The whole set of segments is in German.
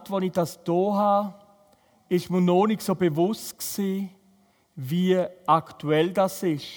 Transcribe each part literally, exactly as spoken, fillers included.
als ich das hier habe, ist mir noch nicht so bewusst gewesen, wie aktuell das ist.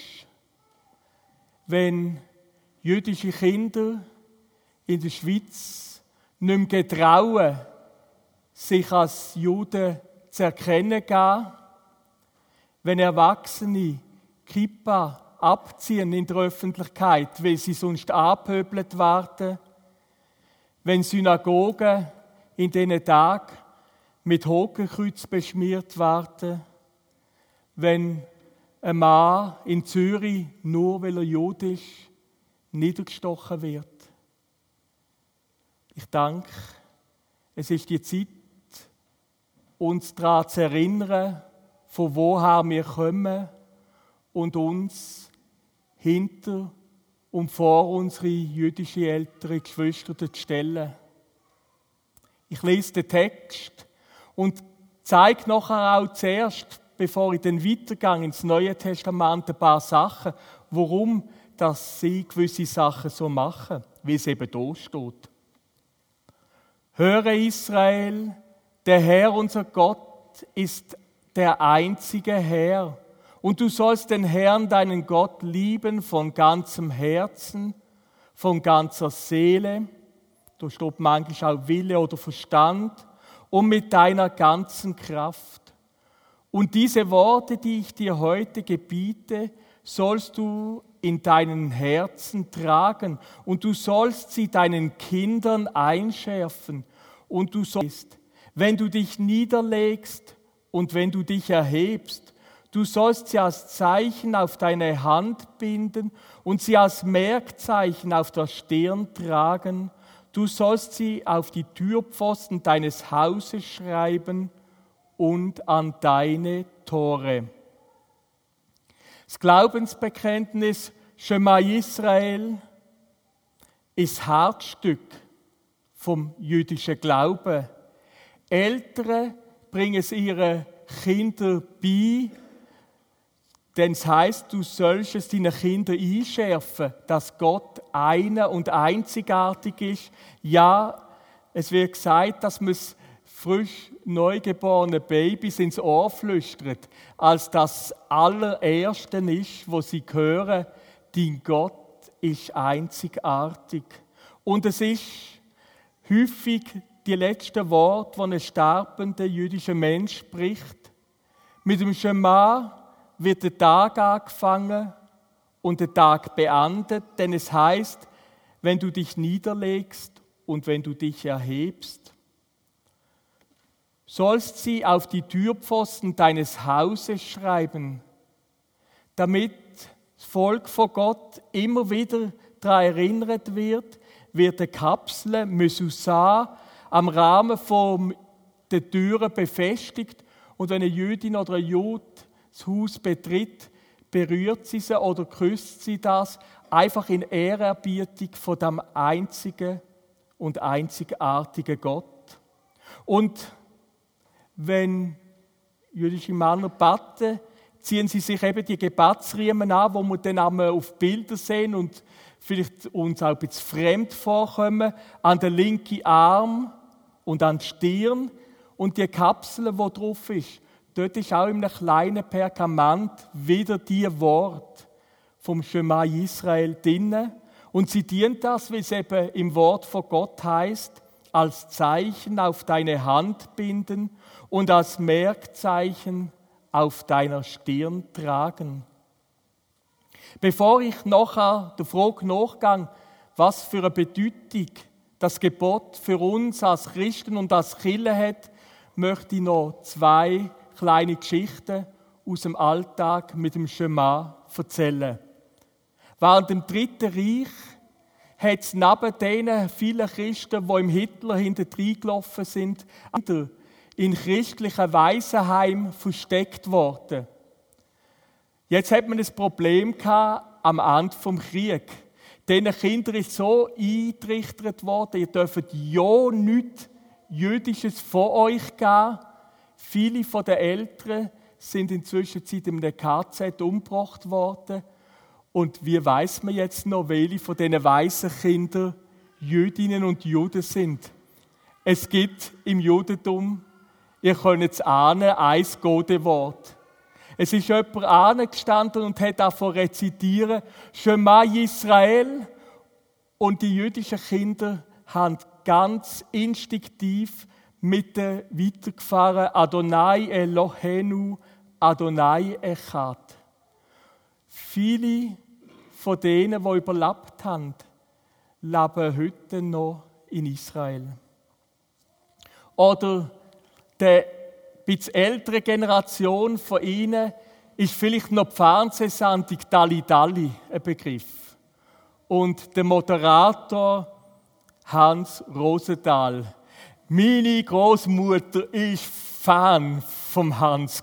Wenn jüdische Kinder in der Schweiz nicht mehr getrauen, sich als Juden zu erkennen geben, wenn Erwachsene Kippa abziehen in der Öffentlichkeit, weil sie sonst angepöbelt werden, wenn Synagogen in diesen Tagen mit Hakenkreuz beschmiert werden, wenn ein Mann in Zürich, nur weil er Jude ist, niedergestochen wird. Ich denke, es ist die Zeit, uns daran zu erinnern, von woher wir kommen und uns hinter und vor unsere jüdischen älteren Geschwister zu stellen. Ich lese den Text und zeige nachher auch zuerst, bevor ich dann weitergehe ins Neue Testament, ein paar Sachen, warum dass sie gewisse Sachen so machen, wie es eben da steht. Höre Israel, der Herr, unser Gott, ist der einzige Herr. Und du sollst den Herrn, deinen Gott, lieben von ganzem Herzen, von ganzer Seele, da steht manchmal auch Wille oder Verstand, und mit deiner ganzen Kraft. Und diese Worte, die ich dir heute gebiete, sollst du in deinen Herzen tragen, und du sollst sie deinen Kindern einschärfen, und du sollst, wenn du dich niederlegst und wenn du dich erhebst, du sollst sie als Zeichen auf deine Hand binden und sie als Merkzeichen auf der Stirn tragen. Du sollst sie auf die Türpfosten deines Hauses schreiben und an deine Tore. Das Glaubensbekenntnis Shema Israel ist das Herzstück vom jüdischen Glauben. Eltern bringen es ihren Kindern bei, denn es heisst, du sollst es deinen Kindern einschärfen, dass Gott einer und einzigartig ist. Ja, es wird gesagt, dass man es frisch neugeborenen Babys ins Ohr flüstert, als das allererste ist, wo sie hören, dein Gott ist einzigartig. Und es ist häufig die letzten Worte, die ein sterbender jüdischer Mensch spricht. Mit dem Schema wird der Tag angefangen und der Tag beendet, denn es heißt, wenn du dich niederlegst und wenn du dich erhebst, sollst sie auf die Türpfosten deines Hauses schreiben, damit das Volk von Gott immer wieder daran erinnert wird, wird eine Kapsel Mezuzah am Rahmen von der Türen befestigt, und wenn eine Jüdin oder ein Jude das Haus betritt, berührt sie sie oder küsst sie das, einfach in Ehrerbietung von dem einzigen und einzigartigen Gott. Und wenn jüdische Männer beten, ziehen sie sich eben die Gebetsriemen an, wo wir dann einmal auf Bilder sehen und vielleicht uns auch ein bisschen fremd vorkommen, an den linken Arm und an die Stirn. Und die Kapsel, die drauf ist, dort ist auch in einem kleinen Pergament wieder die Wort vom Shema Israel drin. Und sie dient das, wie es eben im Wort von Gott heißt, als Zeichen auf deine Hand binden und als Merkzeichen auf deiner Stirn tragen. Bevor ich nachher der Frage nachgehe, was für eine Bedeutung das Gebot für uns als Christen und als Kirche hat, möchte ich noch zwei kleine Geschichten aus dem Alltag mit dem Schema erzählen. Während dem Dritten Reich hat es neben den vielen Christen, die im Hitler hinterher gelaufen sind, in christlichen Waisenheimen versteckt worden. Jetzt hat man ein Problem gehabt am Ende des Krieges. Diesen Kindern ist so eingetrichtert worden, ihr dürft ja nichts Jüdisches von euch geben. Viele von den Eltern sind inzwischen in einem K Z umgebracht worden. Und wie weiss man jetzt noch, welche von diesen weißen Kindern Jüdinnen und Juden sind? Es gibt im Judentum, ihr könnt es ahnen, ein Godewort. Es ist jemand angestanden und hat davon rezitieren, Shema Yisrael, und die jüdischen Kinder haben ganz instinktiv mit der weitergefahren, Adonai Elohenu, Adonai Echad. Viele von denen, die überlebt haben, leben heute noch in Israel. Oder die etwas ältere Generation von ihnen ist vielleicht noch die Fernsehsendung Dalli Dalli ein Begriff. Und der Moderator Hans Rosenthal. Meine Großmutter war Fan vom Hans.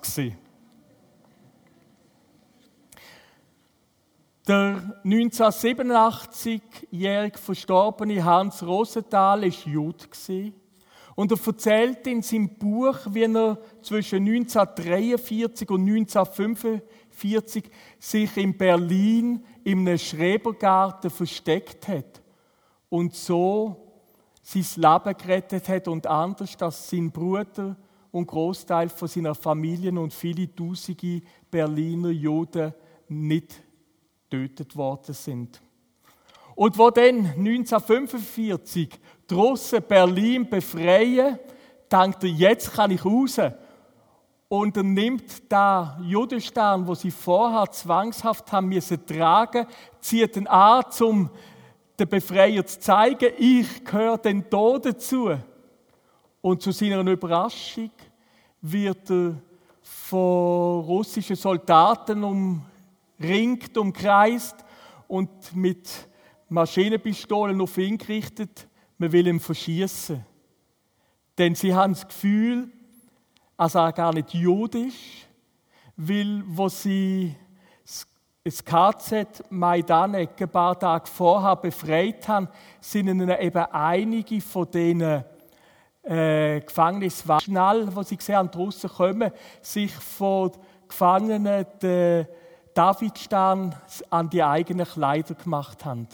Der neunzehnhundertsiebenundachtzig-jährige verstorbene Hans Rosenthal war Jude. Und er erzählt in seinem Buch, wie er zwischen neunzehnhundertdreiundvierzig und neunzehnhundertfünfundvierzig sich in Berlin in einem Schrebergarten versteckt hat und so sein Leben gerettet hat und anders, dass sein Bruder und Großteil von seiner Familie und viele Tausende Berliner Juden nicht getötet worden sind. Und wo dann neunzehnhundertfünfundvierzig die Russen Berlin befreien, denkt er, jetzt kann ich raus. Und er nimmt den Judenstern, den sie vorher zwangshaft haben müssen tragen, zieht ihn an, um den Befreier zu zeigen, ich gehöre denn hier dazu. Und zu seiner Überraschung wird er von russischen Soldaten umringt, umkreist und mit Maschinenpistolen auf ihn gerichtet, man will ihn verschießen. Denn sie haben das Gefühl, dass er gar nicht Jude ist, weil, wo sie das K Z Majdanek ein paar Tage vorher befreit haben, sind ihnen eben einige von diesen äh, Gefängniswachen, schnell, wo sie gesehen haben, die Russen kommen, sich von Gefangenen den Davidstern an die eigenen Kleider gemacht haben.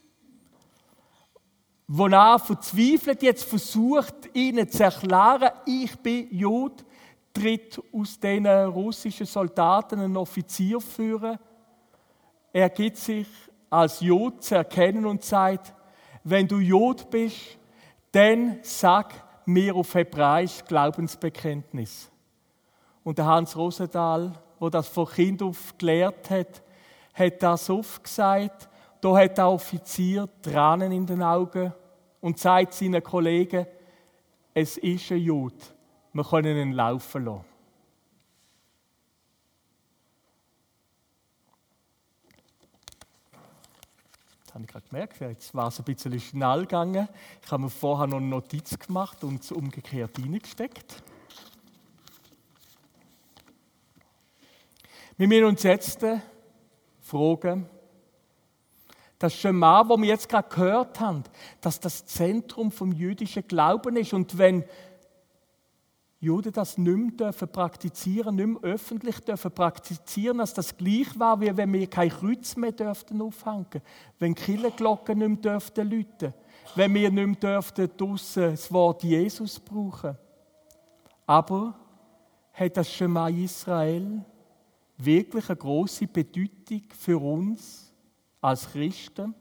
Wonach verzweifelt jetzt versucht, ihnen zu erklären, ich bin Jude, tritt aus diesen russischen Soldaten ein Offizier führen. Er gibt sich als Jude zu erkennen und sagt, wenn du Jude bist, dann sag mir auf Hebräisch Glaubensbekenntnis. Und der Hans Rosenthal, der das von Kind auf gelehrt hat, hat das aufgesagt. Da hat der Offizier Tränen in den Augen und sagt seinen Kollegen, es ist ein Jude, wir können ihn laufen lassen. Das habe ich gerade gemerkt, jetzt war es ein bisschen schnell gegangen. Ich habe mir vorher noch eine Notiz gemacht und es umgekehrt hineingesteckt. Wir müssen uns jetzt fragen, das Schema, das wir jetzt gerade gehört haben, dass das Zentrum vom jüdischen Glauben ist. Und wenn Juden das nicht mehr praktizieren dürfen, nicht mehr öffentlich dürfen praktizieren, dass das gleich war, wie wenn wir kein Kreuz mehr dürften aufhängen, wenn Kirchenglocken nicht mehr dürften läuten, wenn wir nicht mehr dürften draussen das Wort Jesus brauchen. Aber hat das Schema Israel wirklich eine grosse Bedeutung für uns als Christen?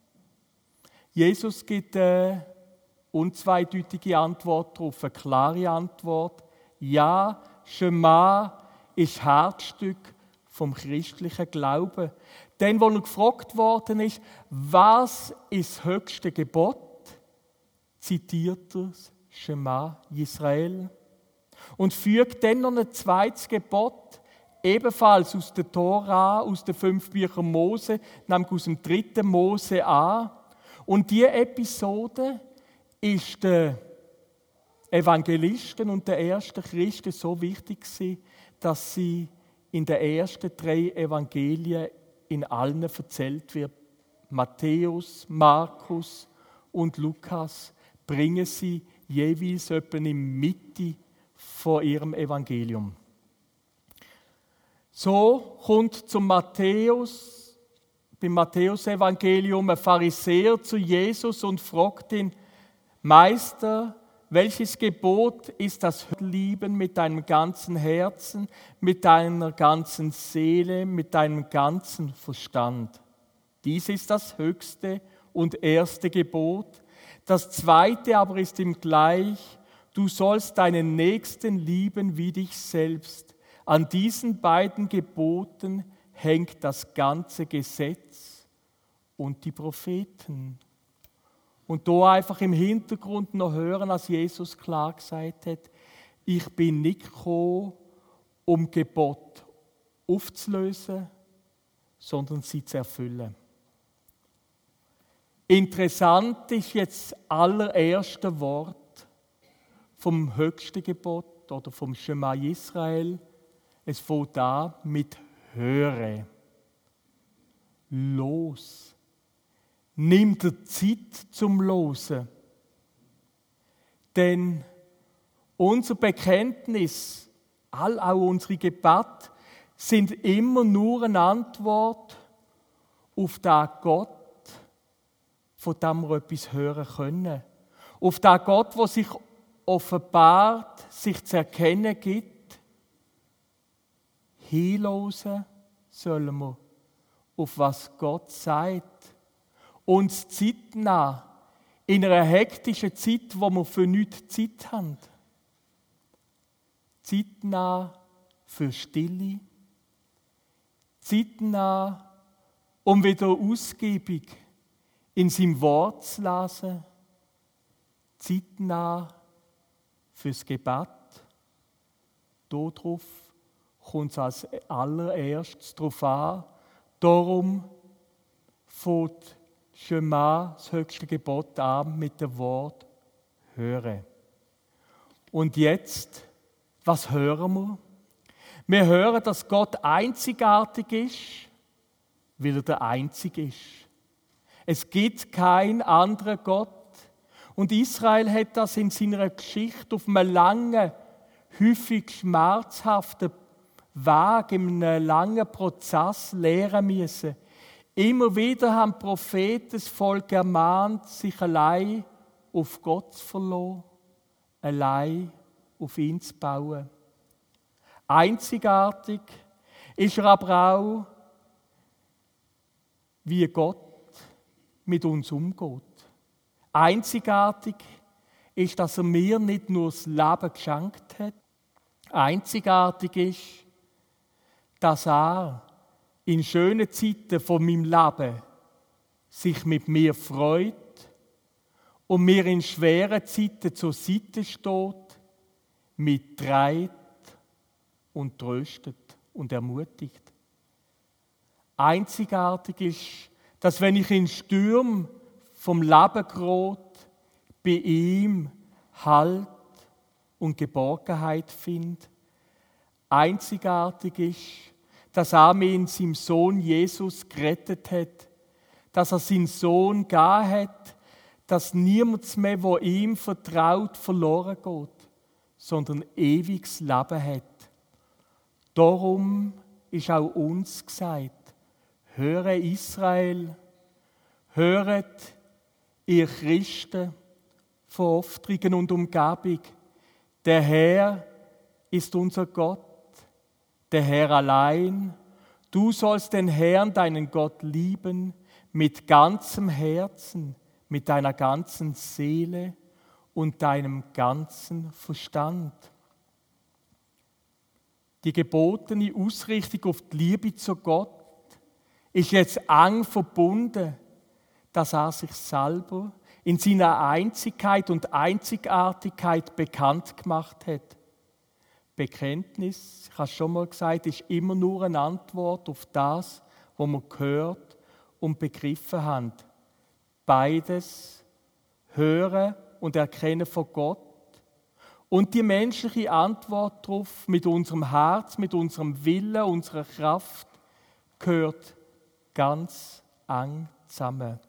Jesus gibt eine unzweideutige Antwort darauf, eine klare Antwort. Ja, Schema ist Herzstück vom christlichen Glauben. Denn, wo er gefragt worden ist, was ist das höchste Gebot, zitiert er das Schema Israel und fügt dann noch ein zweites Gebot, ebenfalls aus der Tora, aus den fünf Büchern Mose, nämlich aus dem dritten Mose an. Und diese Episode ist den Evangelisten und den ersten Christen so wichtig gewesen, dass sie in den ersten drei Evangelien in allen erzählt wird. Matthäus, Markus und Lukas bringen sie jeweils etwa in der Mitte von ihrem Evangelium. So kommt zum Matthäus, beim Matthäus-Evangelium ein Pharisäer zu Jesus und fragt ihn, Meister, welches Gebot ist das Lieben mit deinem ganzen Herzen, mit deiner ganzen Seele, mit deinem ganzen Verstand? Dies ist das höchste und erste Gebot. Das zweite aber ist ihm gleich: Du sollst deinen Nächsten lieben wie dich selbst. An diesen beiden Geboten hängt das ganze Gesetz und die Propheten. Und da einfach im Hintergrund noch hören, als Jesus klar gesagt hat: Ich bin nicht gekommen, um Gebot aufzulösen, sondern sie zu erfüllen. Interessant ist jetzt das allererste Wort vom höchsten Gebot oder vom Schema Israel. Es fängt an mit Höre. Los. Nimm dir Zeit zum Losen. Denn unser Bekenntnis, all auch unsere Gebete, sind immer nur eine Antwort auf den Gott, von dem wir etwas hören können. Auf den Gott, der sich offenbart, sich zu erkennen gibt. Hinhören sollen wir, auf was Gott sagt. Uns Zeit nehmen, in einer hektischen Zeit, wo wir für nichts Zeit haben. Zeit nehmen für Stille. Zeit nehmen, um wieder ausgiebig in seinem Wort zu lesen. Zeit nehmen fürs Gebet. Darauf kommt es als allererstes darauf an. Darum fängt Schema, das höchste Gebot, an mit dem Wort hören. Und jetzt, was hören wir? Wir hören, dass Gott einzigartig ist, weil er der Einzige ist. Es gibt keinen anderen Gott. Und Israel hat das in seiner Geschichte auf einem langen, häufig schmerzhaften Weg, in einem langen Prozess lernen müssen. Immer wieder haben die Propheten das Volk ermahnt, sich allein auf Gott zu verlassen, allein auf ihn zu bauen. Einzigartig ist er aber auch, wie Gott mit uns umgeht. Einzigartig ist, dass er mir nicht nur das Leben geschenkt hat. Einzigartig ist, dass er in schönen Zeiten von meinem Leben sich mit mir freut und mir in schweren Zeiten zur Seite steht, mich trägt und tröstet und ermutigt. Einzigartig ist, dass wenn ich in Stürmen vom Leben gerate, bei ihm Halt und Geborgenheit finde. Einzigartig ist, dass er mich in seinem Sohn Jesus gerettet hat, dass er seinen Sohn gegeben hat, dass niemand mehr, der ihm vertraut, verloren geht, sondern ewiges Leben hat. Darum ist auch uns gesagt: Höre Israel, höret ihr Christen von Oftrigen und Umgebung, der Herr ist unser Gott, der Herr allein. Du sollst den Herrn, deinen Gott, lieben mit ganzem Herzen, mit deiner ganzen Seele und deinem ganzen Verstand. Die gebotene Ausrichtung auf die Liebe zu Gott ist jetzt eng verbunden, dass er sich selber in seiner Einzigkeit und Einzigartigkeit bekannt gemacht hat. Bekenntnis, ich habe es schon mal gesagt, ist immer nur eine Antwort auf das, was wir gehört und begriffen haben. Beides, hören und erkennen von Gott und die menschliche Antwort darauf mit unserem Herz, mit unserem Willen, unserer Kraft, gehört ganz eng zusammen.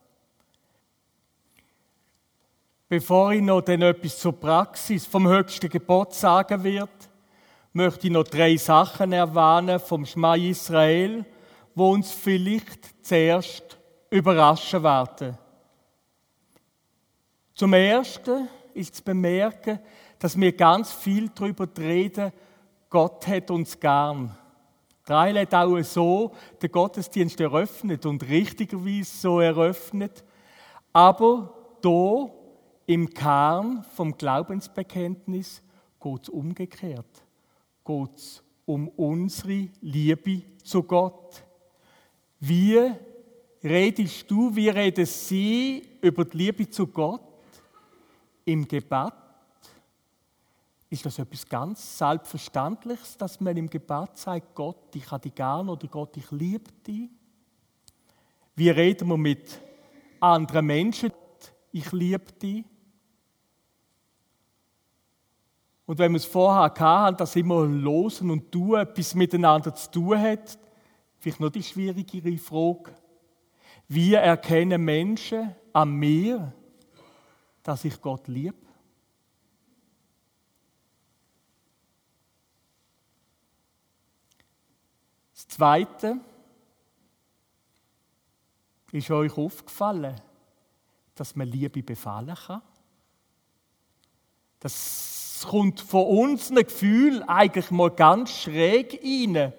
Bevor ich noch dann etwas zur Praxis vom höchsten Gebot sagen werde, möchte ich noch drei Sachen erwähnen vom Schema Israel, die uns vielleicht zuerst überraschen werden. Zum Ersten ist zu bemerken, dass wir ganz viel darüber reden, Gott hat uns gern. Israel hat auch so den Gottesdienst eröffnet und richtigerweise so eröffnet. Aber hier im Kern vom Glaubensbekenntnis geht es umgekehrt. Geht es um unsere Liebe zu Gott. Wie redest du, wie reden sie über die Liebe zu Gott im Gebet? Ist das etwas ganz Selbstverständliches, dass man im Gebet sagt, Gott, ich habe dich gern oder Gott, ich liebe dich? Wie reden wir mit anderen Menschen, ich liebe dich? Und wenn wir es vorher hatten, dass immer losen und tun etwas miteinander zu tun hat, vielleicht noch die schwierigere Frage, wie erkennen Menschen an mir, dass ich Gott liebe? Das Zweite, ist euch aufgefallen, dass man Liebe befehlen kann? Das kommt von uns ein Gefühl eigentlich mal ganz schräg rein.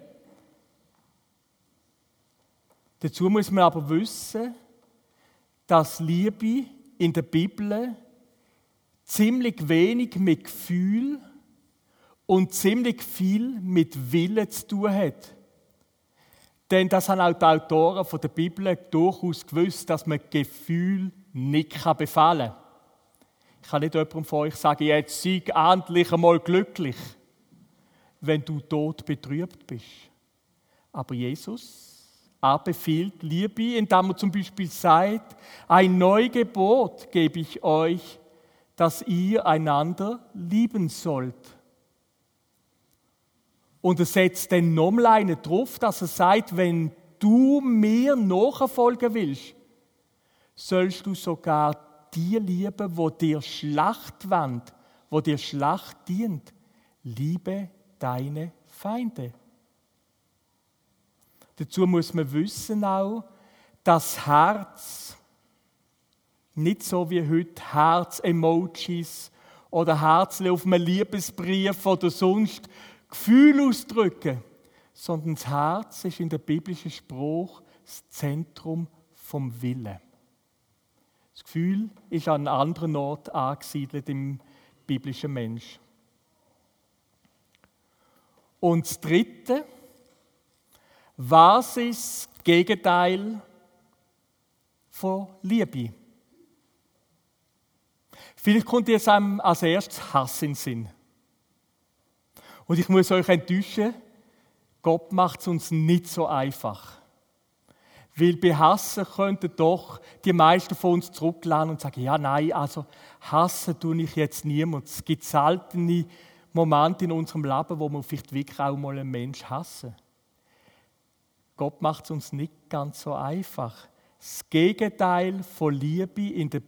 Dazu muss man aber wissen, dass Liebe in der Bibel ziemlich wenig mit Gefühl und ziemlich viel mit Willen zu tun hat. Denn das haben auch die Autoren der Bibel durchaus gewusst, dass man Gefühl nicht befehlen kann. Ich kann nicht jemandem von euch sagen, jetzt sei endlich einmal glücklich, wenn du tot betrübt bist. Aber Jesus, er befiehlt Liebe, indem er zum Beispiel sagt, ein Neugebot gebe ich euch, dass ihr einander lieben sollt. Und er setzt dann nochmal einen drauf, dass er sagt, wenn du mir nachfolgen willst, sollst du sogar die lieben, wo dir Schlacht wollen, wo dir Schlacht dient. Liebe deine Feinde. Dazu muss man wissen auch, das Herz, nicht so wie heute Herz-Emojis oder Herzchen auf einem Liebesbrief oder sonst Gefühl ausdrücken, sondern das Herz ist in der biblischen Spruch das Zentrum vom Willen. Das Gefühl ist an einem anderen Ort angesiedelt im biblischen Mensch. Und das Dritte, was ist das Gegenteil von Liebe? Vielleicht kommt jetzt einem als erstes Hass in den Sinn. Und ich muss euch enttäuschen, Gott macht es uns nicht so einfach. Weil bei Hassen könnten doch die meisten von uns zurücklehnen und sagen, ja, nein, also hassen tue ich jetzt niemand. Es gibt seltene Momente in unserem Leben, wo wir vielleicht wirklich auch mal einen Menschen hassen. Gott macht es uns nicht ganz so einfach. Das Gegenteil von Liebe in der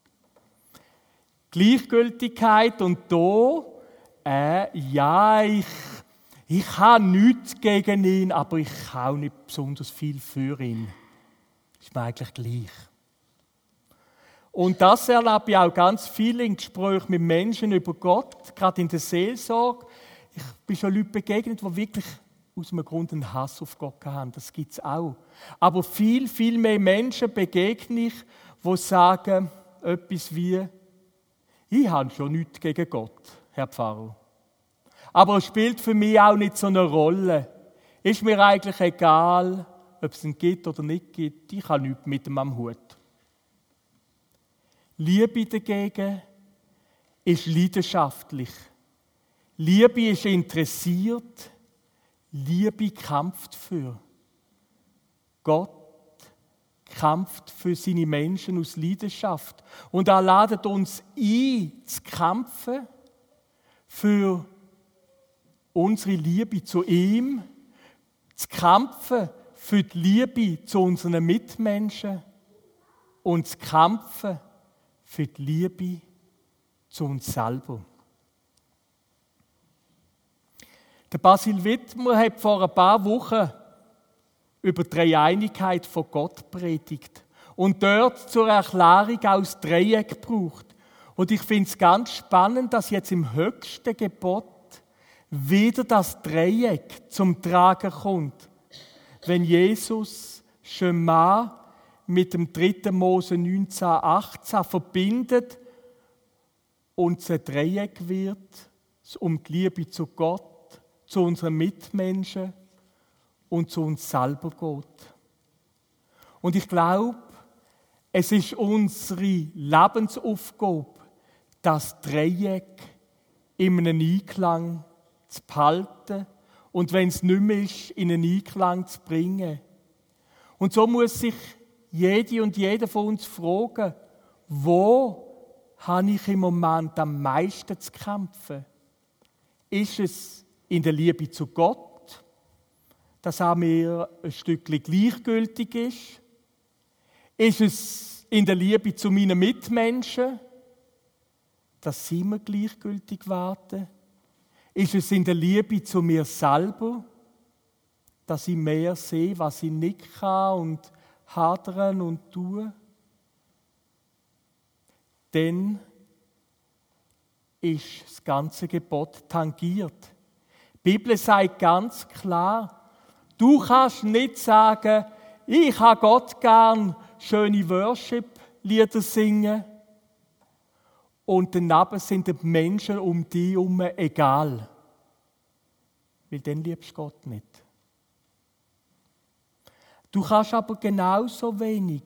Gleichgültigkeit und da, äh, ja, ich, ich habe nichts gegen ihn, aber ich habe auch nicht besonders viel für ihn. Ist mir eigentlich gleich. Und das erlebe ich auch ganz viel in Gesprächen mit Menschen über Gott, gerade in der Seelsorge. Ich bin schon Leuten begegnet, die wirklich aus einem Grund einen Hass auf Gott haben. Das gibt es auch. Aber viel, viel mehr Menschen begegne ich, die sagen etwas wie, ich habe schon nichts gegen Gott, Herr Pfarrer. Aber es spielt für mich auch nicht so eine Rolle. Ist mir eigentlich egal, ob es ihn gibt oder nicht gibt. Ich habe nichts mit ihm am Hut. Liebe dagegen ist leidenschaftlich. Liebe ist interessiert. Liebe kämpft für. Gott kämpft für seine Menschen aus Leidenschaft. Und er lädt uns ein, zu kämpfen für unsere Liebe zu ihm, zu kämpfen für die Liebe zu unseren Mitmenschen und zu kämpfen für die Liebe zu uns selber. Der Basil Wittmer hat vor ein paar Wochen über die Dreieinigkeit von Gott predigt und dort zur Erklärung aus Dreieck gebraucht. Und ich finde es ganz spannend, dass jetzt im höchsten Gebot wieder das Dreieck zum Tragen kommt. Wenn Jesus Schema mit dem dritten Mose neunzehn achtzehn verbindet und es ein Dreieck wird, um die Liebe zu Gott, zu unseren Mitmenschen und zu uns selber geht. Und ich glaube, es ist unsere Lebensaufgabe, das Dreieck in einem Einklang zu behalten und wenn es nicht mehr ist, in einen Einklang zu bringen. Und so muss sich jede und jeder von uns fragen, wo habe ich im Moment am meisten zu kämpfen? Ist es in der Liebe zu Gott, dass er mir ein Stückchen gleichgültig ist? Ist es in der Liebe zu meinen Mitmenschen, dass sie mir gleichgültig werden? Ist es in der Liebe zu mir selber, dass ich mehr sehe, was ich nicht kann und hadern und tun? Dann ist das ganze Gebot tangiert. Die Bibel sagt ganz klar, du kannst nicht sagen, ich habe Gott gern, schöne Worship-Lieder singen und daneben sind die Menschen um dich herum egal. Weil dann liebst du Gott nicht. Du kannst aber genauso wenig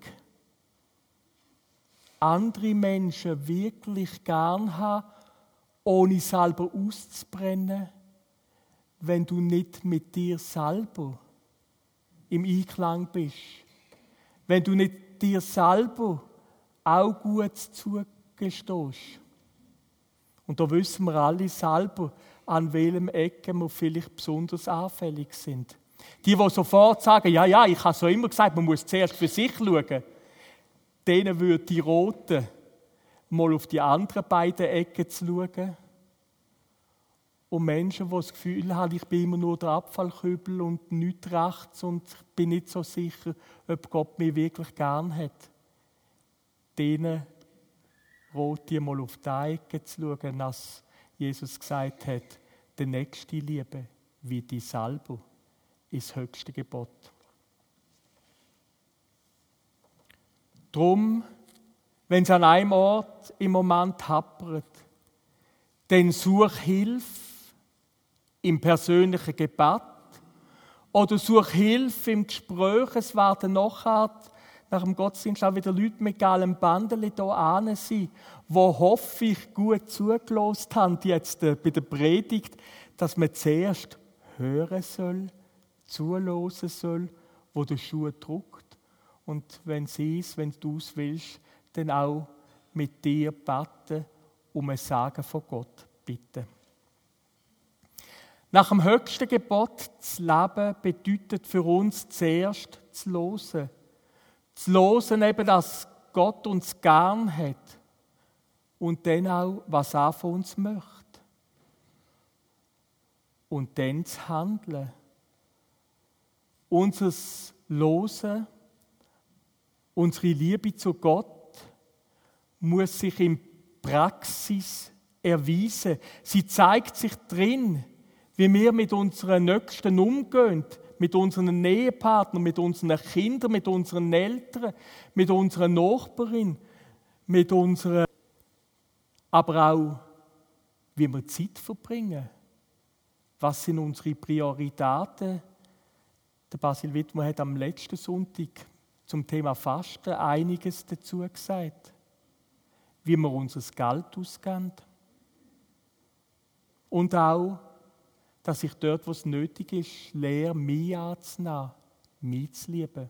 andere Menschen wirklich gern haben, ohne selber auszubrennen, wenn du nicht mit dir selber im Einklang bist. Wenn du nicht dir selber auch gut zugestehst. Und da wissen wir alle selber, an welchem Ecke wir vielleicht besonders anfällig sind. Die, die sofort sagen, ja, ja, ich habe so immer gesagt, man muss zuerst für sich schauen, denen würde die Roten mal auf die anderen beiden Ecken zu schauen. Und Menschen, die das Gefühl haben, ich bin immer nur der Abfallkübel und nichts rechts und ich bin nicht so sicher, ob Gott mich wirklich gern hat. Denen Rote mal auf die Ecke zu schauen, als Jesus gesagt hat, der Nächste liebe wie dich selber ist das höchste Gebot. Drum, wenn es an einem Ort im Moment hapert, dann such Hilfe im persönlichen Gebet oder such Hilfe im Gespräch. Es werden nachher, nach dem Gottesdienst auch wieder Leute mit gelbem Bändeli hier ane sein, die hoffe ich gut zugelassen haben, jetzt bei der Predigt, dass man zuerst hören soll, zuhören soll, wo der Schuh drückt. Und wenn sie es, wenn du es willst, dann auch mit dir beten, um ein Sagen von Gott bitten. Nach dem höchsten Gebot zu leben, bedeutet für uns zuerst zu hören. Zu hören eben, dass Gott uns gern hat und dann auch, was er von uns möchte. Und dann zu handeln. Unser Hören, unsere Liebe zu Gott muss sich in Praxis erweisen. Sie zeigt sich drin, wie wir mit unseren Nächsten umgehen, mit unseren Ehepartnern, mit unseren Kindern, mit unseren Eltern, mit unserer Nachbarin, mit unserer, aber auch, wie wir Zeit verbringen. Was sind unsere Prioritäten? Der Basil Wittmer hat am letzten Sonntag zum Thema Fasten einiges dazu gesagt. Wie wir unser Geld ausgeben. Und auch, dass ich dort, wo es nötig ist, lehre, mich anzunehmen, mich zu lieben.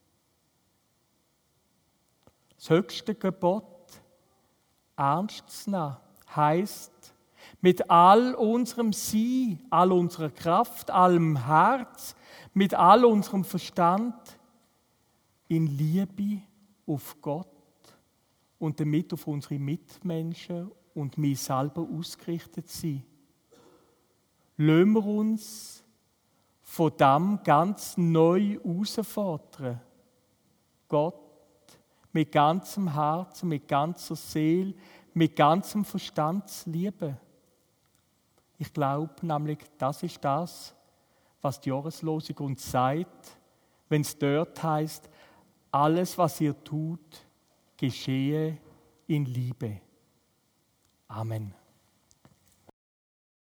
Das höchste Gebot, ernst zu nehmen, heisst, mit all unserem Sein, all unserer Kraft, allem Herz, mit all unserem Verstand in Liebe auf Gott und damit auf unsere Mitmenschen und mich selber ausgerichtet sein. Lassen wir uns von dem ganz neu herausfordern. Gott mit ganzem Herzen, mit ganzer Seele, mit ganzem Verstand zu lieben. Ich glaube nämlich, das ist das, was die Jahreslosung uns sagt, wenn es dort heißt, alles, was ihr tut, geschehe in Liebe. Amen.